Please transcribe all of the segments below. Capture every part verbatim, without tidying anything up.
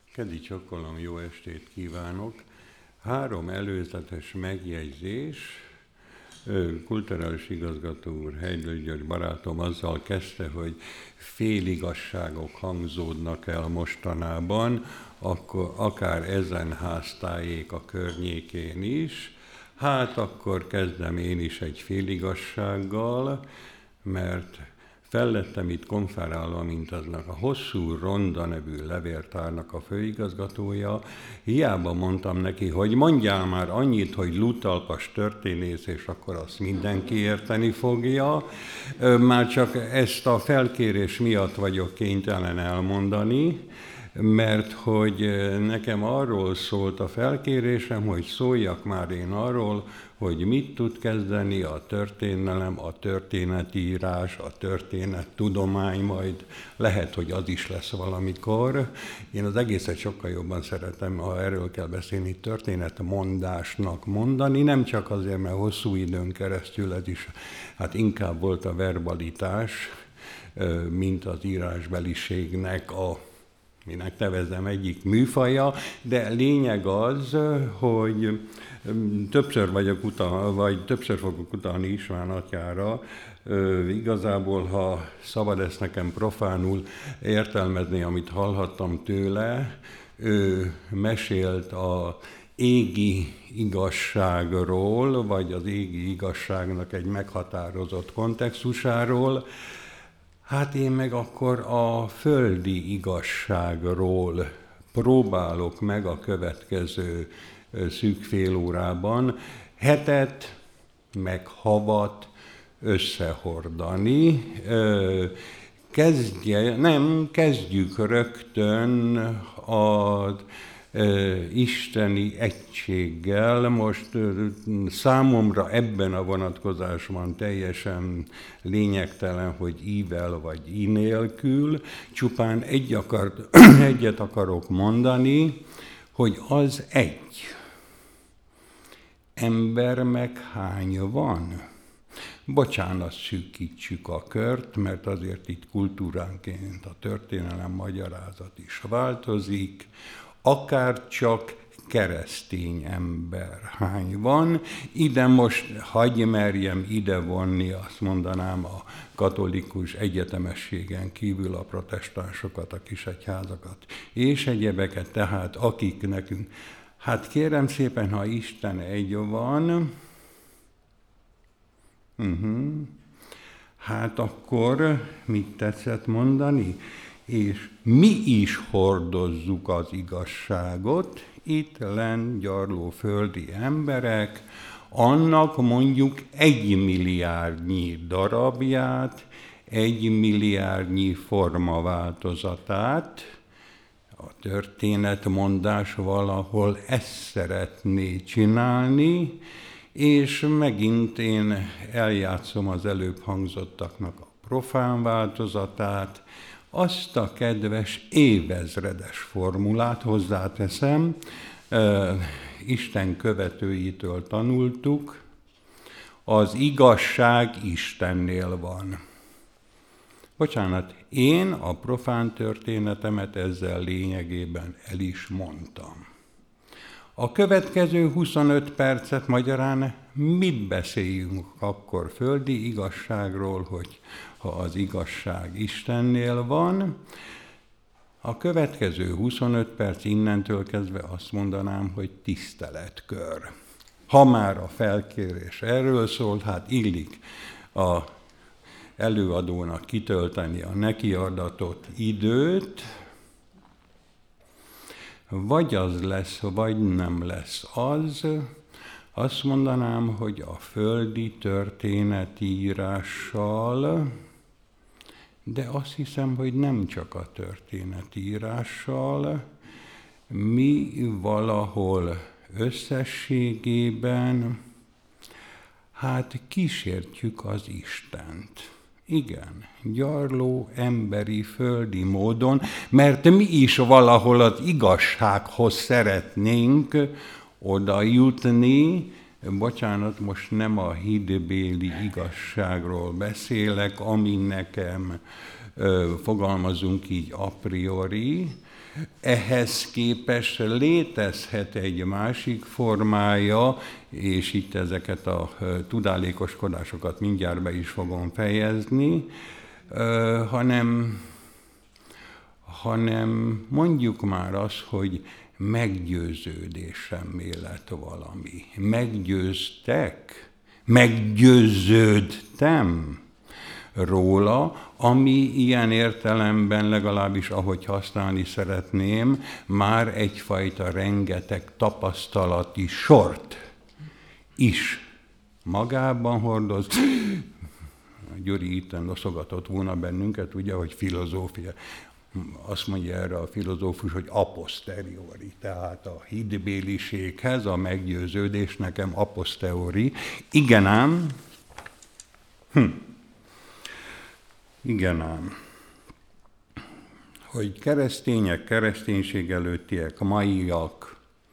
Kedi csokolom, jó estét kívánok! Három előzetes megjegyzés. Kulturális igazgató úr, Heidler György barátom azzal kezdte, hogy féligasságok hangzódnak el mostanában, akkor akár ezen háztájék a környékén is. Hát akkor kezdem én is egy féligassággal, mert fellettem itt konferálva, mint aznak a Hosszú Ronda nevű levéltárnak a főigazgatója. Hiába mondtam neki, hogy mondjál már annyit, hogy Lutalpas történész, és akkor azt mindenki érteni fogja. Már csak ezt a felkérés miatt vagyok kénytelen elmondani, mert hogy nekem arról szólt a felkérésem, hogy szóljak már én arról, hogy mit tud kezdeni a történelem, a történetírás, a történettudomány, majd lehet, hogy az is lesz valamikor. Én az egészet sokkal jobban szeretem, ha erről kell beszélni, történetmondásnak mondani, nem csak azért, mert hosszú időn keresztül ez is, hát inkább volt a verbalitás, mint az írásbeliségnek a minek nevezem egyik műfaja, de lényeg az, hogy többször vagyok utal, vagy többször fogok utalni István atyára. Igazából, ha szabad ezt nekem profánul értelmezni, amit hallhattam tőle, ő mesélt a égi igazságról, vagy az égi igazságnak egy meghatározott kontextusáról. Hát én meg akkor a földi igazságról próbálok meg a következő szűk fél órában hetet, meg havat összehordani. Kezdje, nem, kezdjük rögtön az isteni egységgel. Most számomra ebben a vonatkozásban teljesen lényegtelen, hogy ível vagy í nélkül, csupán egy akart, egyet akarok mondani, hogy az egy. Ember meg hány van? Bocsánat, szűkítsük a kört, mert azért itt kultúránként a történelem magyarázat is változik. Akár csak keresztény ember hány van. Ide most hagyj merjem ide vonni, azt mondanám, a katolikus egyetemességen kívül a protestánsokat, a kisegyházakat és egyebeket, tehát akik nekünk. Hát kérem szépen, ha Isten egy van, uh-huh. hát akkor mit tetszett mondani? És mi is hordozzuk az igazságot, itt lenn gyarló földi emberek, annak mondjuk egy milliárdnyi darabját, egy milliárdnyi formaváltozatát, a történetmondás valahol ezt szeretné csinálni, és megint én eljátszom az előbb hangzottaknak a profán változatát, azt a kedves évezredes formulát hozzáteszem, Isten követőitől tanultuk, az igazság Istennél van. Bocsánat, én a profán történetemet ezzel lényegében el is mondtam. A következő huszonöt percet magyarán mit beszéljünk akkor földi igazságról, hogy ha az igazság Istennél van. A következő huszonöt perc innentől kezdve azt mondanám, hogy tiszteletkör. Ha már a felkérés erről szólt, hát illik a előadónak kitölteni a nekiadatott időt, vagy az lesz, vagy nem lesz az. Azt mondanám, hogy a földi történetírással, de azt hiszem, hogy nem csak a történetírással, mi valahol összességében, hát kísértjük az Istent. Igen, gyarló, emberi, földi módon, mert mi is valahol az igazsághoz szeretnénk oda jutni. Bocsánat, most nem a hídbéli igazságról beszélek, ami nekem fogalmazunk így a priori. Ehhez képest létezhet egy másik formája, és itt ezeket a tudálékoskodásokat mindjárt be is fogom fejezni, hanem, hanem mondjuk már azt, hogy meggyőződésemmélet valami. Meggyőztek, meggyőződtem róla, ami ilyen értelemben, legalábbis ahogy használni szeretném, már egyfajta rengeteg tapasztalati sort is magában hordoz. Gyuri itten noszogatott volna bennünket, ugye, hogy filozófia. Azt mondja erre a filozófus, hogy a posteriori, tehát a hitbéliséghez a meggyőződés nekem a posteriori. Igen ám, hm. Igen ám, hogy keresztények, kereszténység előttiek, maiak,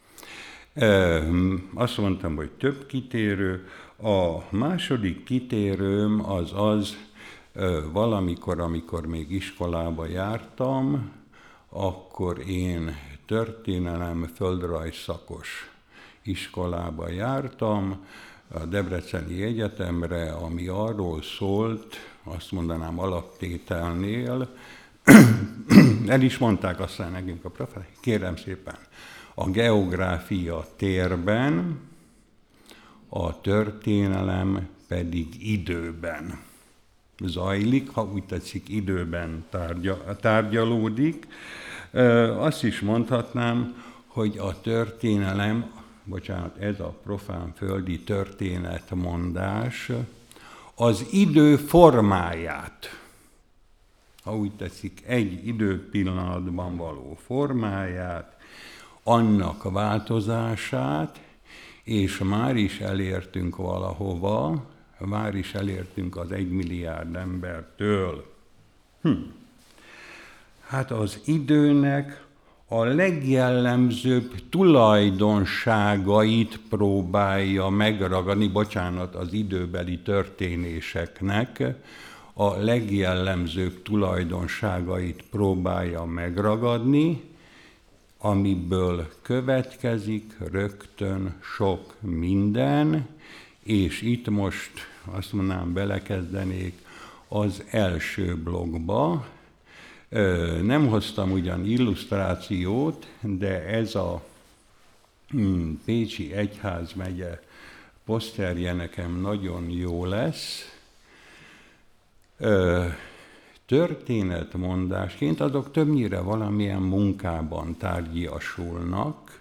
azt mondtam, hogy több kitérő. A második kitérőm az az, valamikor, amikor még iskolába jártam, akkor én történelem földrajz szakos iskolába jártam, a Debreceni Egyetemre, ami arról szólt, azt mondanám alaptételnél, el is mondták aztán nekünk a professzor, kérem szépen, a geográfia térben, a történelem pedig időben zajlik, ha úgy tetszik, időben tárgya, tárgyalódik. Azt is mondhatnám, hogy a történelem, bocsánat, ez a profán földi történetmondás, az idő formáját, ha úgy tetszik, egy időpillanatban való formáját, annak változását, és már is elértünk valahova, már is elértünk az egymilliárd embertől. Hm. Hát az időnek a legjellemzőbb tulajdonságait próbálja megragadni, bocsánat, az időbeli történéseknek a legjellemzőbb tulajdonságait próbálja megragadni, amiből következik rögtön sok minden, és itt most azt mondanám, belekezdenék az első blogba. Nem hoztam ugyan illusztrációt, de ez a Pécsi Egyházmegye poszterje nekem nagyon jó lesz. Történetmondásként azok többnyire valamilyen munkában tárgyiasulnak.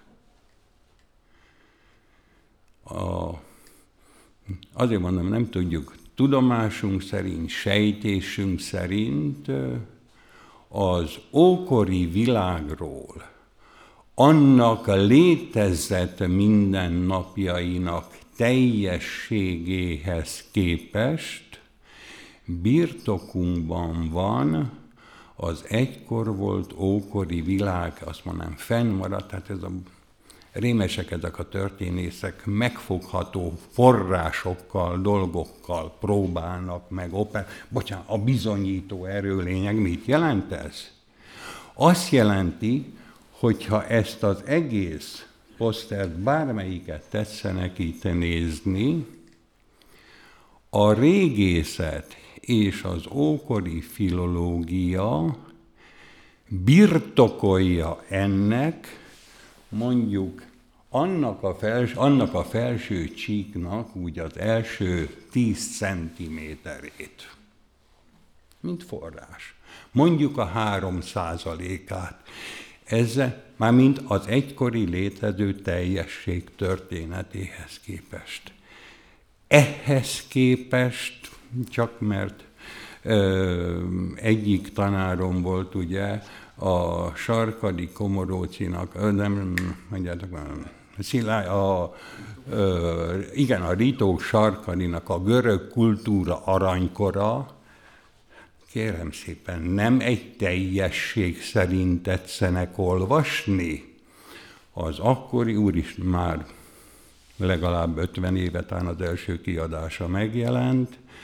A, azért mondom, nem tudjuk, tudomásunk szerint, sejtésünk szerint az ókori világról, annak a létezett mindennapjainak teljességéhez képest birtokunkban van az egykor volt ókori világ, azt mondanám, fennmaradt, tehát ez a rémesek, ezek a történészek megfogható forrásokkal, dolgokkal próbálnak meg oper... Bocsánat, a bizonyító erőlényeg mit jelent ez? Azt jelenti, hogyha ezt az egész posztert bármelyiket tetszenek itt nézni, a régészet és az ókori filológia birtokolja ennek, mondjuk annak a, fels, annak a felső csíknak úgy az első tíz centiméterét, mint forrás. Mondjuk a három százalékát. Ez már mind az egykori létező teljesség történetéhez képest. Ehhez képest, csak mert ö, egyik tanárom volt, ugye, a Sarkadi Komorócinak, nem, mondjátok már, Szilály, a, ö, igen, a Ritók Sarkadinak a görög kultúra aranykora, kérem szépen, nem egy teljesség szerint tetszenek olvasni. Az akkori úr is már legalább ötven éve tán az első kiadása megjelent,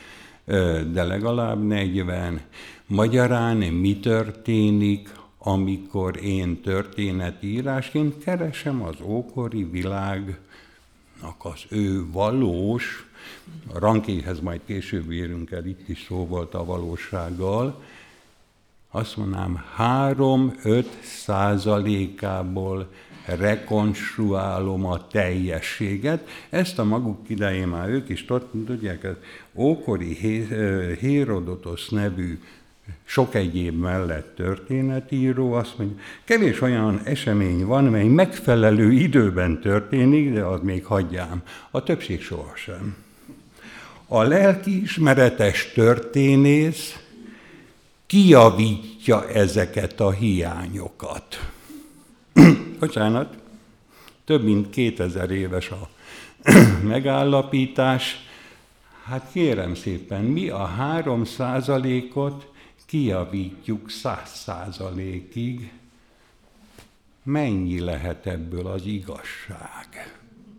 de legalább negyven. Magyarán mi történik, amikor én történetírásként keresem az ókori világnak az ő valós, a Rankéhez majd később érünk el, itt is szó volt a valósággal, azt mondanám, három-öt százalékából rekonstruálom a teljességet. Ezt a maguk idején már ők is tudják, az ókori Hérodotosz nevű sok egyéb mellett történetíró azt mondja, kevés olyan esemény van, mely megfelelő időben történik, de az még hagyjám. A többség sohasem. A lelkiismeretes történész kijavítja ezeket a hiányokat. Bocsánat, több mint kétezer éves a megállapítás. Hát kérem szépen, mi a három százalékot kijavítjuk száz százalékig. Mennyi lehet ebből az igazság?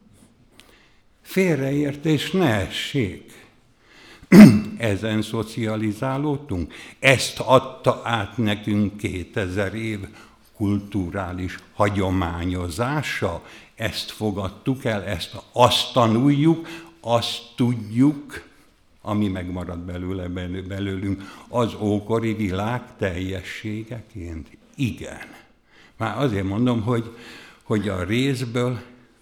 Félreértés ne essék. Ezen szocializálódtunk. Ezt adta át nekünk kétezer év kulturális hagyományozása. Ezt fogadtuk el, ezt azt tanuljuk, azt tudjuk, ami megmarad belőle, belőlünk, az ókori világ teljességeként. Igen. Már azért mondom, hogy, hogy a részből,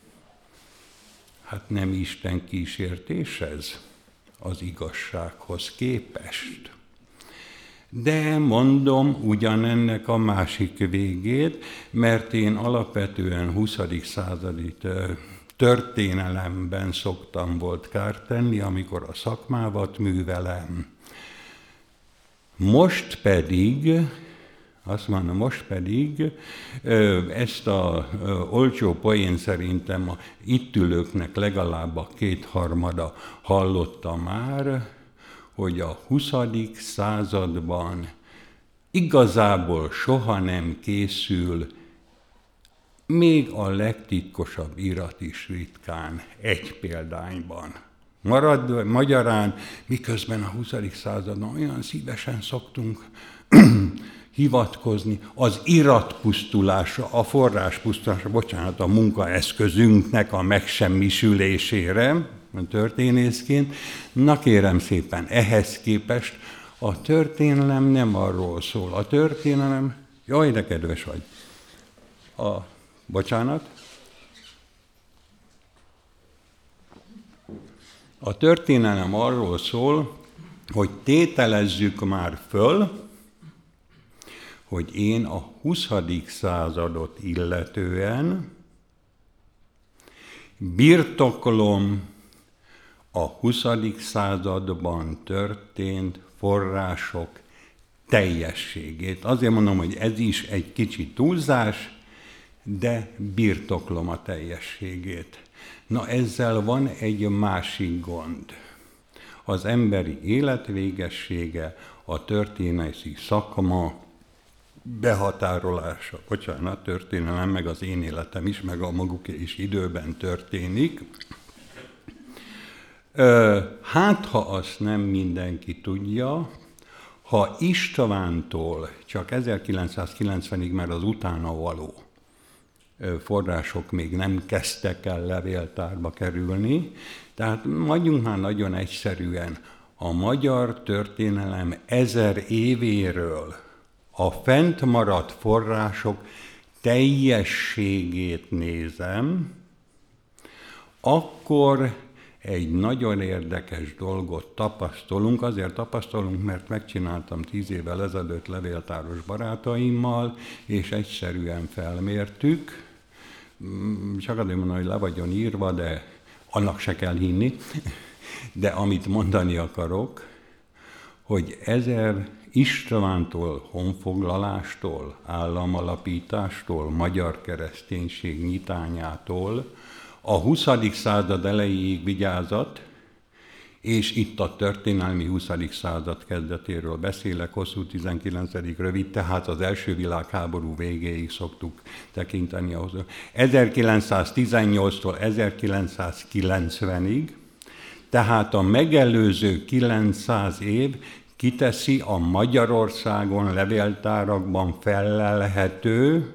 hát nem Isten kísértés ez az igazsághoz képest. De mondom ugyanennek a másik végét, mert én alapvetően huszadik századi történelemben szoktam volt kárt tenni, amikor a szakmávat művelem. Most pedig, azt mondom, most pedig ezt a olcsó poén szerintem a itt ülőknek legalább a kétharmada hallotta már, hogy a huszadik században igazából soha nem készül még a legtitkosabb irat is ritkán egy példányban. Marad, magyarán, miközben a huszadik században olyan szívesen szoktunk hivatkozni az iratpusztulásra, a forráspusztulásra, bocsánat, a munkaeszközünknek a megsemmisülésére, történészként. Na kérem szépen, ehhez képest a történelem nem arról szól. A történelem, jaj, de kedves vagy. A, bocsánat. A történelem arról szól, hogy tételezzük már föl, hogy én a huszadik századot illetően birtoklom a huszadik században történt források teljességét. Azért mondom, hogy ez is egy kicsi túlzás, de birtoklom a teljességét. Na ezzel van egy másik gond. Az emberi élet végessége, a történészi szakma behatárolása, bocsánat, történelem, meg az én életem is, meg a maguké is időben történik. Hát, ha azt nem mindenki tudja, ha Istvántól csak ezerkilencszázkilencvenig, mert az utána való források még nem kezdtek el levéltárba kerülni, tehát mondjunk már nagyon egyszerűen, a magyar történelem ezer évéről a fent maradt források teljességét nézem, akkor egy nagyon érdekes dolgot tapasztalunk. Azért tapasztalunk, mert megcsináltam tíz évvel ezelőtt levéltáros barátaimmal, és egyszerűen felmértük. Csak azért mondom, hogy le vagyon írva, de annak se kell hinni. De amit mondani akarok, hogy ezer Istvántól, honfoglalástól, államalapítástól, magyar kereszténység nyitányától, a huszadik század elejéig vigyázat, és itt a történelmi huszadik század kezdetéről beszélek, hosszú tizenkilencedik rövid, tehát az első világháború végéig szoktuk tekinteni ahhoz. ezerkilencszáztizennyolctól ezerkilencszázkilencvenig, Tehát a megelőző kilencszáz év kiteszi a Magyarországon levéltárakban fellelhető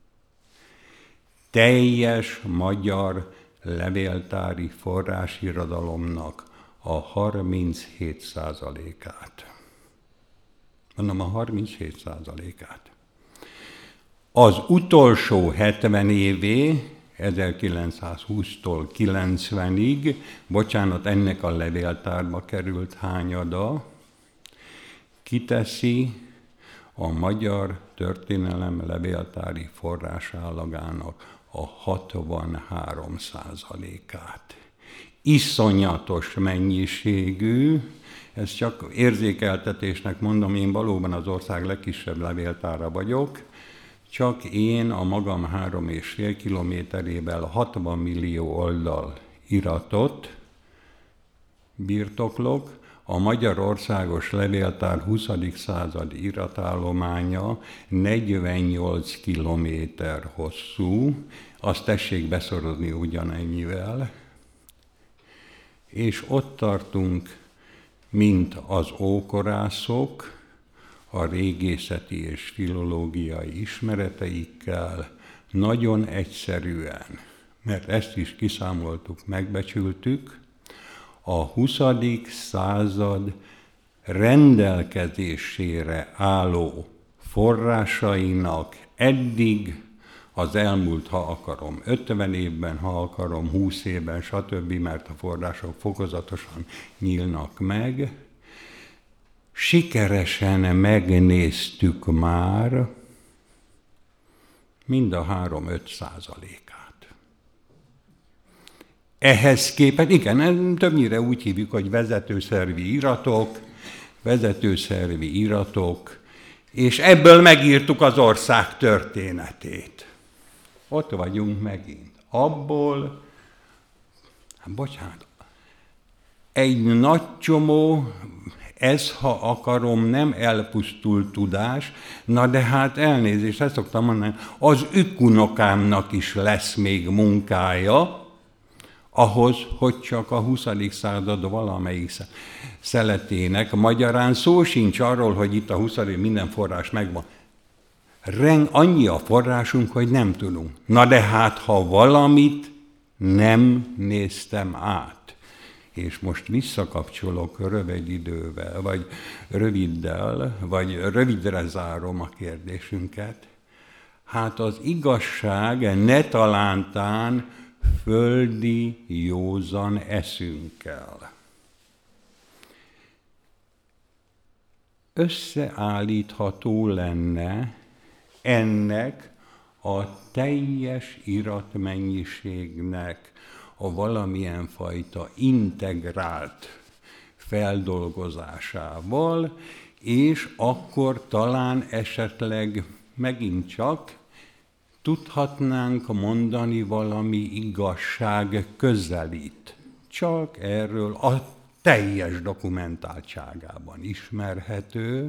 teljes magyar levéltári forrásirodalomnak a harminchét százalékát. Mondom, a harminchét százalékát. Az utolsó hetven évé, ezerkilencszázhúsztól kilencvenig, bocsánat, ennek a levéltárba került hányada, kiteszi a magyar történelem levéltári forrásállagának a hatvanhárom százalékát. Iszonyatos mennyiségű, ezt csak érzékeltetésnek mondom, én valóban az ország legkisebb levéltára vagyok, csak én a magam három és fél kilométerével hatvan millió oldal iratot birtoklok. A Magyarországos Levéltár huszadik századi iratállománya negyvennyolc kilométer hosszú, azt tessék beszorozni ugyanennyivel, és ott tartunk, mint az ókorászok, a régészeti és filológiai ismereteikkel, nagyon egyszerűen, mert ezt is kiszámoltuk, megbecsültük, a huszadik század rendelkezésére álló forrásainak eddig az elmúlt, ha akarom, ötven évben, ha akarom, húsz évben, stb., mert a források fokozatosan nyílnak meg, sikeresen megnéztük már mind a három-öt százalékát. Ehhez képest, igen, többnyire úgy hívjuk, hogy vezetőszervi iratok, vezetőszervi iratok, és ebből megírtuk az ország történetét. Ott vagyunk megint. Abból, hát bocsánat, egy nagy csomó, ez, ha akarom, nem elpusztult tudás, na de hát elnézést, ezt szoktam mondani, az ükunokámnak is lesz még munkája, ahhoz, hogy csak a huszadik század valamelyik szeletének, magyarán szó sincs arról, hogy itt a huszadik minden forrás megvan. Reng, annyi a forrásunk, hogy nem tudunk. Na de hát, ha valamit nem néztem át, és most visszakapcsolok rövid idővel, vagy röviddel, vagy rövidre zárom a kérdésünket, hát az igazság ne talántán földi józan eszünkkel összeállítható lenne ennek a teljes iratmennyiségnek a valamilyen fajta integrált feldolgozásával, és akkor talán esetleg megint csak tudhatnánk mondani valami igazság közelít. Csak erről a teljes dokumentáltságában ismerhető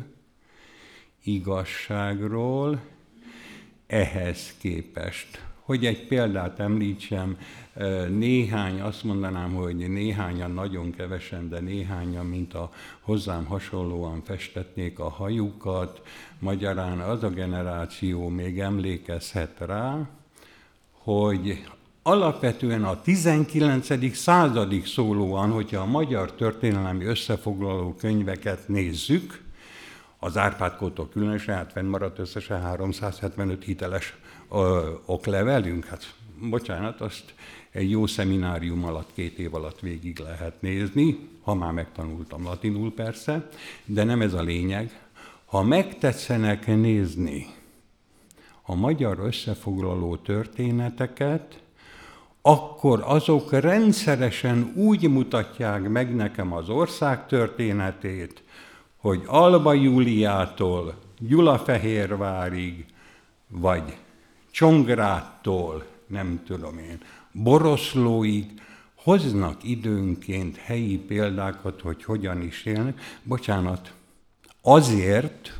igazságról, ehhez képest. Hogy egy példát említsem, néhány, azt mondanám, hogy néhányan, nagyon kevesen, de néhányan, mint a hozzám hasonlóan festetnék a hajukat, magyarán az a generáció még emlékezhet rá, hogy alapvetően a tizenkilencedik századig szólóan, hogyha a magyar történelmi összefoglaló könyveket nézzük, az Árpád-kódtól különösen, hát fennmaradt összesen háromszázhetvenöt hiteles ö, oklevelünk, hát bocsánat, azt egy jó szeminárium alatt, két év alatt végig lehet nézni, ha már megtanultam latinul persze, de nem ez a lényeg. Ha megtetszenek nézni a magyar összefoglaló történeteket, akkor azok rendszeresen úgy mutatják meg nekem az ország történetét, hogy Alba Júliától Gyulafehérvárig, vagy Csongrádtól, nem tudom én, Boroszlóig hoznak időnként helyi példákat, hogy hogyan is élnek. Bocsánat, azért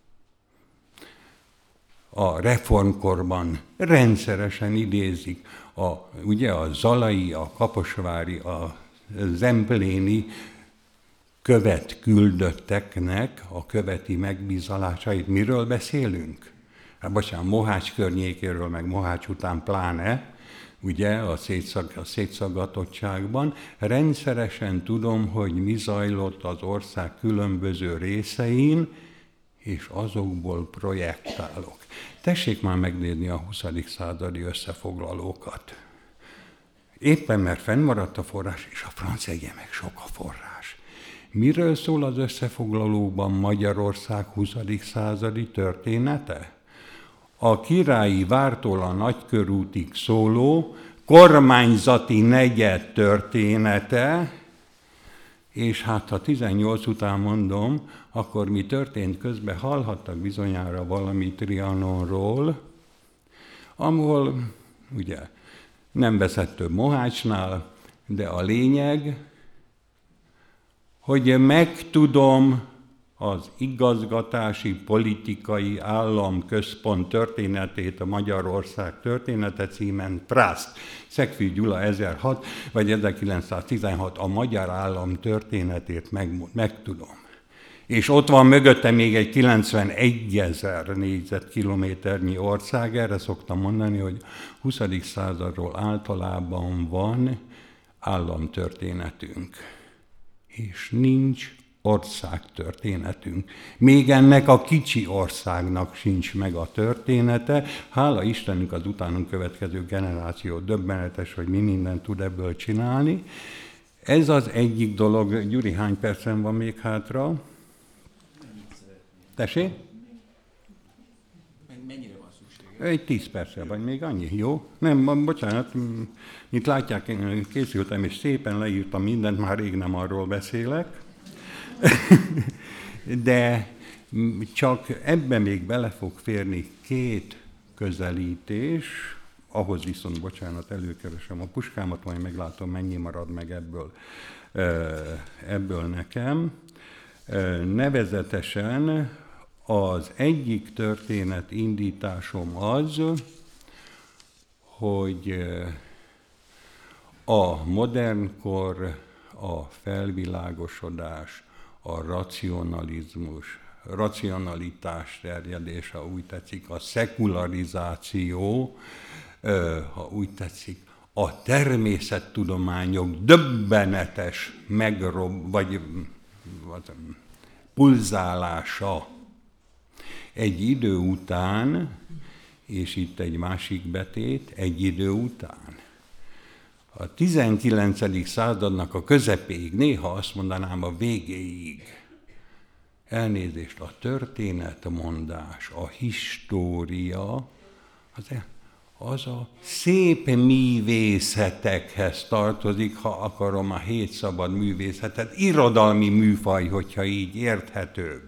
a reformkorban rendszeresen idézik a, ugye a zalai, a kaposvári, a zempléni követ küldötteknek a követi megbízalásait. Miről beszélünk? Hát bocsánat, Mohács környékéről, meg Mohács után pláne, ugye, a, szétszag, a szétszagatottságban. Rendszeresen tudom, hogy mi zajlott az ország különböző részein, és azokból projektálok. Tessék már megnézni a huszadik századi összefoglalókat. Éppen mert fennmaradt a forrás, és a francia igen, meg sok a forrás. Miről szól az összefoglalóban Magyarország huszadik századi története? A királyi vártól a Nagykörútig szóló kormányzati negyed története, és hát ha tizennyolc után mondom, akkor mi történt közben, hallhattak bizonyára valami Trianonról, ahol ugye nem veszett több Mohácsnál, de a lényeg, hogy megtudom az igazgatási, politikai államközpont történetét, a Magyarország története címen, Prászt, Szegfű Gyula ezerhat vagy ezerkilencszáztizenhat, a magyar állam történetét meg, megtudom. És ott van mögötte még egy kilencvenegyezer négyzetkilométernyi ország, erre szoktam mondani, hogy huszadik századról általában van államtörténetünk, és nincs országtörténetünk. Még ennek a kicsi országnak sincs meg a története. Hála Istenünk az utánunk következő generáció döbbenetes, hogy mi mindent tud ebből csinálni. Ez az egyik dolog. Gyuri, hány percen van még hátra? Tessék? Mennyire van szükség? Egy tíz perccel, vagy még annyi, jó? Nem, bocsánat, mint látják, én készültem, és szépen leírtam mindent, már rég nem arról beszélek. De csak ebben még bele fog férni két közelítés, ahhoz viszont, bocsánat, előkeresem a puskámat, majd meglátom, mennyi marad meg ebből, ebből nekem. Nevezetesen az egyik történet indításom az, hogy a modernkor, a felvilágosodás, a racionalizmus, racionalitás terjedése, ha úgy tetszik, a szekularizáció, ha úgy tetszik, a természettudományok döbbenetes megrob, vagy, vagy pulzálása egy idő után, és itt egy másik betét, egy idő után. A tizenkilencedik századnak a közepéig, néha azt mondanám a végéig, elnézést, a történetmondás, a história, az, az a szép művészetekhez tartozik, ha akarom a hét szabad művészetet, irodalmi műfaj, hogyha így érthetőbb.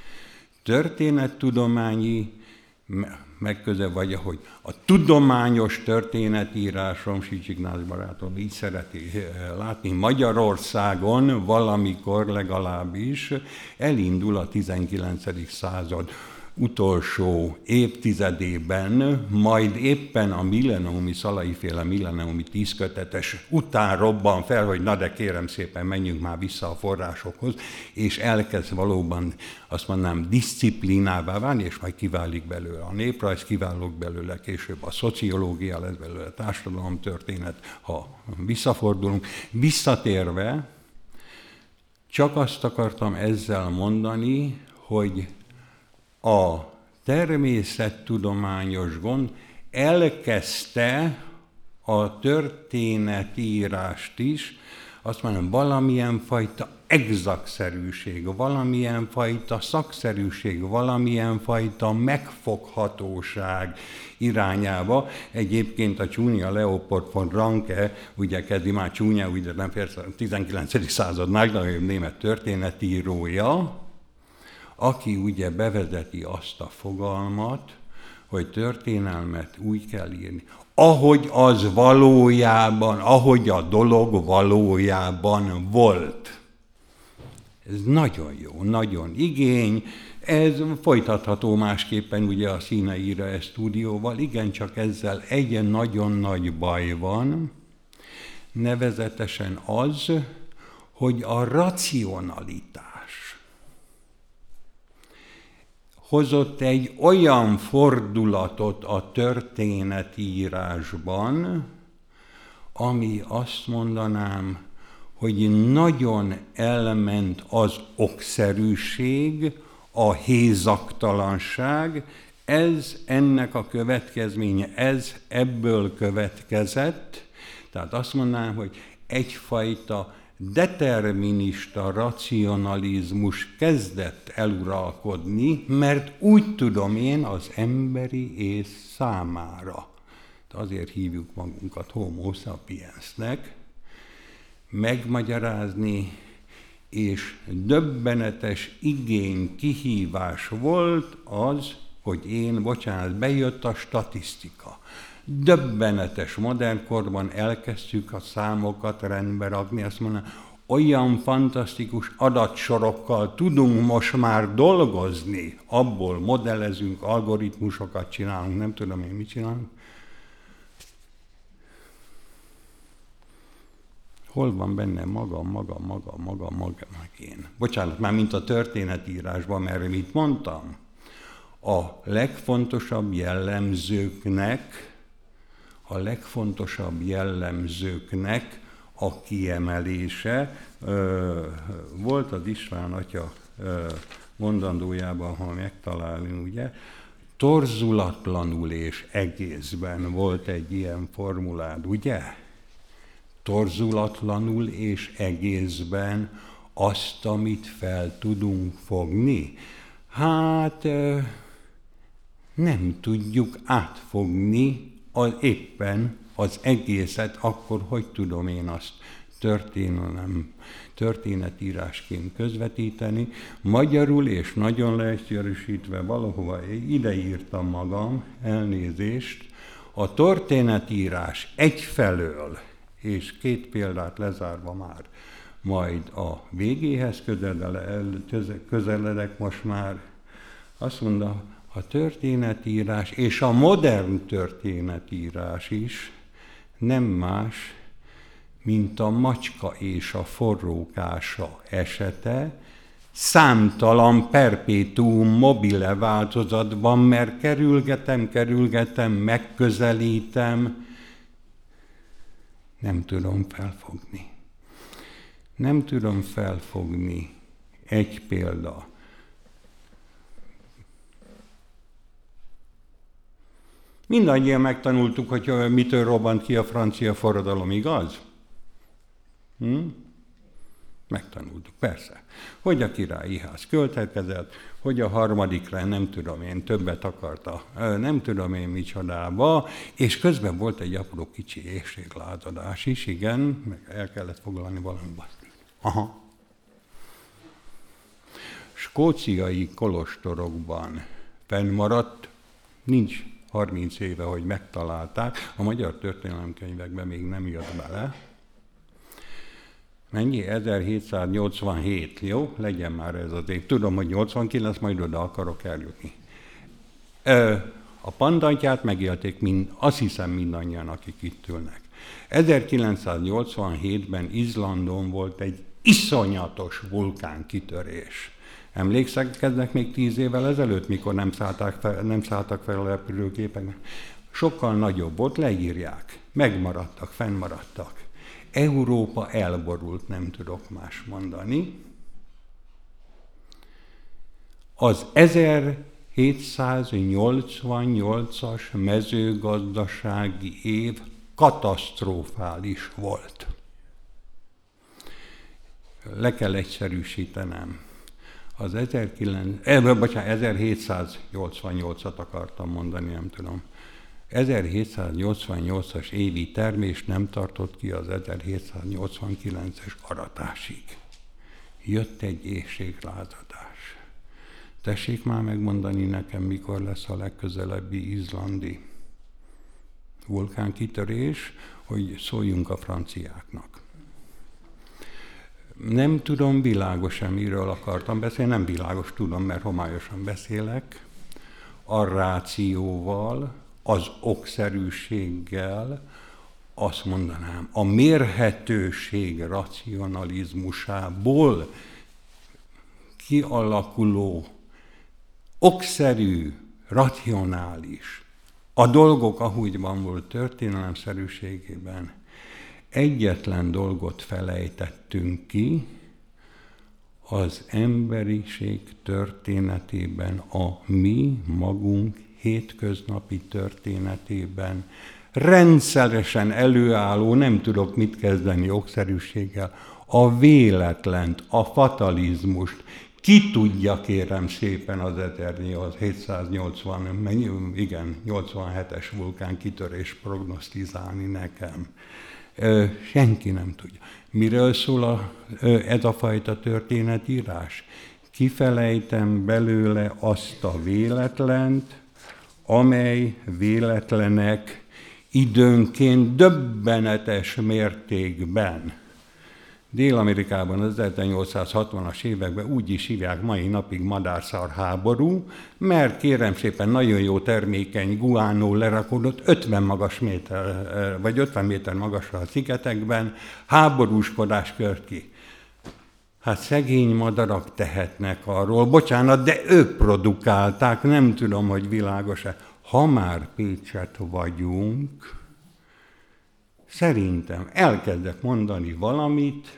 Történettudományi, megközel vagy, ahogy a tudományos történetírásom, Szűcs Ignác barátom így szereti látni, Magyarországon valamikor legalábbis elindul a tizenkilencedik század utolsó évtizedében, majd éppen a milleniumi, Szalaiféle milleniumi tízkötetes után robban fel, hogy na de kérem szépen, menjünk már vissza a forrásokhoz, és elkezd valóban, azt mondanám, diszciplínává válni, és majd kiválik belőle a néprajz, kiválok belőle később a szociológia, lesz belőle a társadalomtörténet, ha visszafordulunk. Visszatérve, csak azt akartam ezzel mondani, hogy a természettudományos gond elkezdte a történetírást is, azt mondom, valamilyen fajta exaktszerűség, valamilyen fajta szakszerűség, valamilyen fajta megfoghatóság irányába. Egyébként a Csúnya Leopold von Ranke, ugye kezdi már Csúnya, ugye nem persze a tizenkilencedik század legnagyobb német történetírója, aki ugye bevezeti azt a fogalmat, hogy történelmet úgy kell írni, ahogy az valójában, ahogy a dolog valójában volt. Ez nagyon jó, nagyon igény, ez folytatható másképpen ugye a Színeire stúdióval, igencsak ezzel egy nagyon nagy baj van, nevezetesen az, hogy a racionalitás hozott egy olyan fordulatot a történetírásban, ami azt mondanám, hogy nagyon elment az okszerűség, a hézagtalanság, ez ennek a következménye, ez ebből következett. Tehát azt mondanám, hogy egyfajta determinista racionalizmus kezdett eluralkodni, mert úgy tudom én az emberi ész számára, azért hívjuk magunkat homo sapiensnek, megmagyarázni, és döbbenetes igény, kihívás volt az, hogy én, bocsánat, bejött a statisztika. Döbbenetes modern korban elkezdtük a számokat rendbe rakni, azt mondom, olyan fantasztikus adatsorokkal tudunk most már dolgozni, abból modellezünk, algoritmusokat csinálunk, nem tudom én mit csinálunk. Hol van benne maga, maga, maga, maga, maga, meg én? Bocsánat, már mint a történetírásban, mert mit mondtam? A legfontosabb jellemzőknek, a legfontosabb jellemzőknek a kiemelése, volt az István atya mondandójában, ha megtalálni, ugye, torzulatlanul és egészben volt egy ilyen formulád, ugye? Torzulatlanul és egészben azt, amit fel tudunk fogni. Hát nem tudjuk átfogni az, éppen az egészet, akkor hogy tudom én azt történelem, történetírásként közvetíteni. Magyarul és nagyon leegyszerűsítve valahova ideírtam magam, elnézést, a történetírás egyfelől, és két példát lezárva már, majd a végéhez közeledek most már, azt mondta, a történetírás és a modern történetírás is nem más, mint a macska és a forrókása esete, számtalan perpétuum mobile változatban, mert kerülgetem, kerülgetem, megközelítem, nem tudom felfogni. Nem tudom felfogni. Egy példa. Mindannyian megtanultuk, hogy mitől robbant ki a francia forradalom, igaz? Hm? Megtanultuk, persze. Hogy a királyi ház költekezett, hogy a harmadikra nem tudom én többet akarta, nem tudom én micsodába, és közben volt egy apró kicsi éhséglázadás is, igen, meg el kellett foglalni valami baszti. Aha. Skóciai kolostorokban fennmaradt, nincs harminc éve, hogy megtalálták, a magyar történelemkönyvekben még nem jött bele. Mennyi? ezerhétszáznyolcvanhét, jó? Legyen már ez az év. Tudom, hogy nyolcvankilenc, majd oda akarok eljutni. A pandantját megélték, mind, azt hiszem mindannyian, akik itt ülnek. ezerkilencszáznyolcvanhétben Izlandon volt egy iszonyatos vulkánkitörés. Emlékszekednek még tíz évvel ezelőtt, mikor nem szálltak fel, nem szálltak fel a repülőgépek? Sokkal nagyobb volt, leírják. Megmaradtak, fennmaradtak. Európa elborult, nem tudok más mondani. Az ezerhétszáznyolcvannyolcas mezőgazdasági év katasztrofális volt. Le kell egyszerűsítenem. Az ezerhétszáznyolcvannyolcat akartam mondani, nem tudom. ezerhétszáznyolcvannyolcas évi termés nem tartott ki az ezerhétszáznyolcvankilences aratásig. Jött egy éhséglázadás. Tessék már megmondani nekem, mikor lesz a legközelebbi izlandi vulkánkitörés, hogy szóljunk a franciáknak. Nem tudom világosan, miről akartam beszélni, nem világos tudom, mert homályosan beszélek, a rációval, az okszerűséggel, azt mondanám, a mérhetőség racionalizmusából kialakuló, okszerű, racionális, a dolgok ahogyban volt történelemszerűségében, egyetlen dolgot felejtettünk ki, az emberiség történetében, a mi magunk hétköznapi történetében rendszeresen előálló, nem tudok mit kezdeni okszerűséggel, a véletlent, a fatalizmust. Ki tudja, kérem szépen, az ezerhétszáznyolcvan, igen, nyolcvanhetes vulkánkitörés prognosztizálni nekem. Senki nem tudja. Miről szól a, ez a fajta történetírás? Kifelejtem belőle azt a véletlent, amely véletlenek időnként döbbenetes mértékben. Dél-Amerikában az ezernyolcszázhatvanas években úgy is hívják mai napig madárszar háború, mert kérem szépen nagyon jó termékeny guánó lerakódott ötven magas méter, vagy ötven méter magasra a szigetekben, háborúskodás kört ki. Hát szegény madarak tehetnek arról, bocsánat, de ők produkálták, nem tudom, hogy világos-e. Ha már Pécset vagyunk, szerintem elkezdek mondani valamit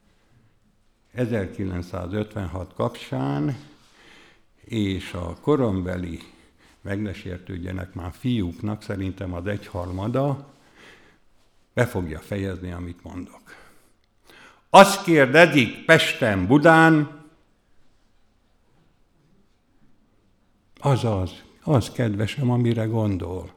ezerkilencszázötvenhat kapcsán, és a korombeli, meg ne sértődjenek már fiúknak, szerintem az egyharmada be fogja fejezni, amit mondok. Azt kérdezik Pesten, Budán, azaz, az kedvesem, amire gondol.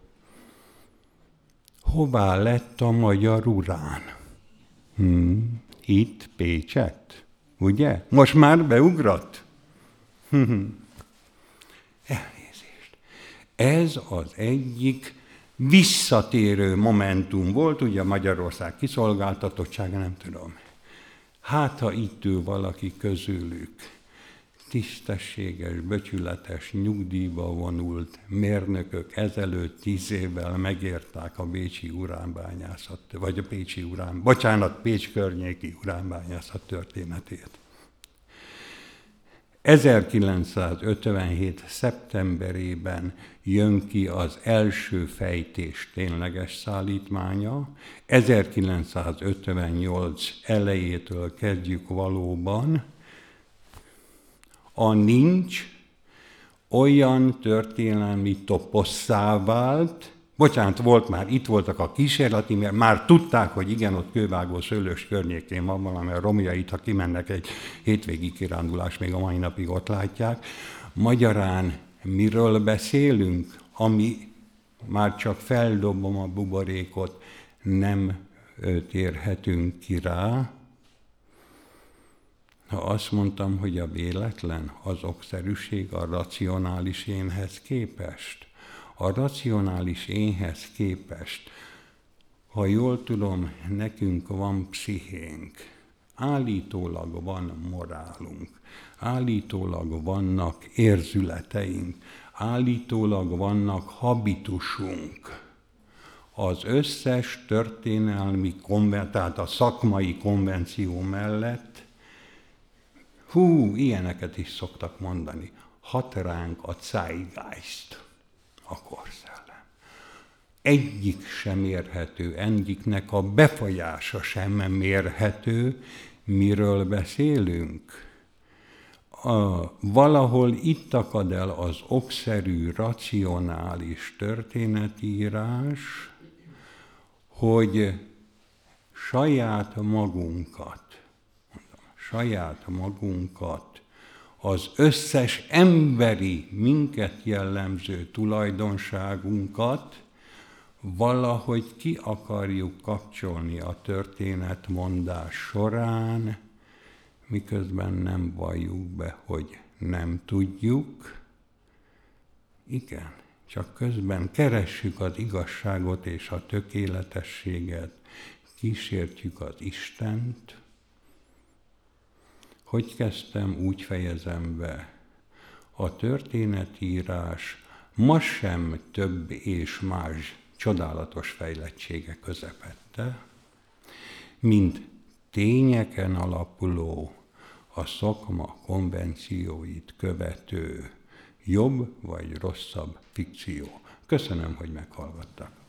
Hová lett a magyar urán? Hmm, itt Pécsett, ugye? Most már beugrott? Hmm. Elnézést. Ez az egyik visszatérő momentum volt, ugye Magyarország kiszolgáltatottsága, nem tudom. Hát, ha itt ül valaki közülük, tisztességes, becsületes, nyugdíjba vonult mérnökök ezelőtt tíz évvel megérták a bécsi uránbányászat, vagy a pécsi urán, bocsánat, Pécs környéki uránbányászat történetét. ezerkilencszázötvenhét. szeptemberében jön ki az első fejtés tényleges szállítmánya, ezerkilencszázötvennyolc elejétől kezdjük valóban. A nincs olyan történelmi toposszá vált, bocsánat, volt már, itt voltak a kísérleti, mert már tudták, hogy igen, ott Kővágó Szőlős környékén van valami, a romjait, ha kimennek egy hétvégi kirándulás, még a mai napig ott látják. Magyarán miről beszélünk, ami már csak feldobom a buborékot, nem térhetünk ki rá. Ha azt mondtam, hogy a véletlen az okszerűség a racionális énhez képest, a racionális énhez képest, ha jól tudom, nekünk van pszichénk, állítólag van morálunk, állítólag vannak érzületeink, állítólag vannak habitusunk. Az összes történelmi, tehát a szakmai konvenció mellett, hú, ilyeneket is szoktak mondani, hat ránk a Zeitgeist, a korszellem. Egyik sem mérhető, egyiknek a befolyása sem mérhető, miről beszélünk. A, valahol itt akad el az okszerű, racionális történetírás, hogy saját magunkat, mondom, saját magunkat, az összes emberi, minket jellemző tulajdonságunkat valahogy ki akarjuk kapcsolni a történetmondás során, miközben nem valljuk be, hogy nem tudjuk. Igen, csak közben keressük az igazságot és a tökéletességet, kísértjük az Istent. Hogy kezdtem, úgy fejezem be. A történetírás ma sem több és más csodálatos fejlettsége közepette, mint tényeken alapuló, a szakma konvencióit követő, jobb vagy rosszabb fikció. Köszönöm, hogy meghallgattak.